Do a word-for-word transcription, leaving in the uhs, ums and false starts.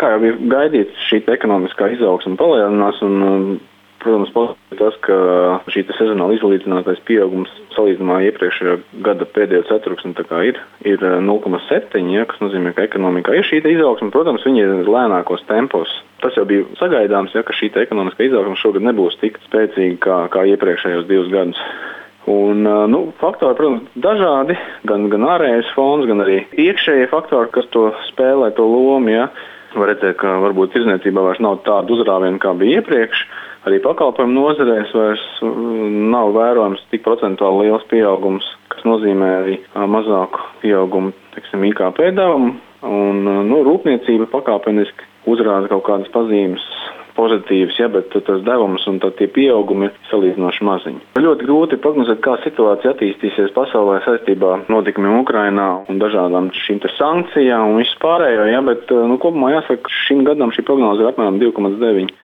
kā jau bija gaidīts, šī ekonomiskā izaugsme palielinās un, protams, pozitīvi tas, ka šī sezonāli izlīdzinātais pieaugums salīdzinājumā iepriekšējā gada pēdējo ceturksni tā kā ir, ir nulle komats septiņi, ja, kas nozīmē, ka ekonomikā ir šī izaugsme. Protams, viņi ir lēnākos tempos. Tas jau bija sagaidāms, ja, ka šī ekonomiskā izaugsme šogad nebūs tik spēcīga kā, kā iepriekšējos divus gadus. Un, nu, faktori, protams, dažādi, gan, gan ārējais fons, gan arī iekšējie faktori, kas to spēlē to lomu. Ja. Var redzēt, ka varbūt tirdzniecībā vairs nav tāda uzrāviena, kā bija iepriekš. Arī pakalpojumu nozarēs vairs nav vērojams tik procentuāli liels pieaugums, kas nozīmē arī mazāku pieaugumu, teiksim, I K P devumu. Un, nu, rūpniecība pakāpeniski uzrāda kaut kādas pazīmes pozitīvas, ja, bet tas devums un tie pieaugumi ir salīdzinoši maziņi. Ļoti grūti prognozēt, kā situācija attīstīsies pasaulē saistībā ar notikumiem Ukrainā un dažādām šīm te sankcijām un visu pārējo, ja, bet nu, kopumā jāsaka, ka šim gadam šī prognoze ir apmēram divi komats deviņi.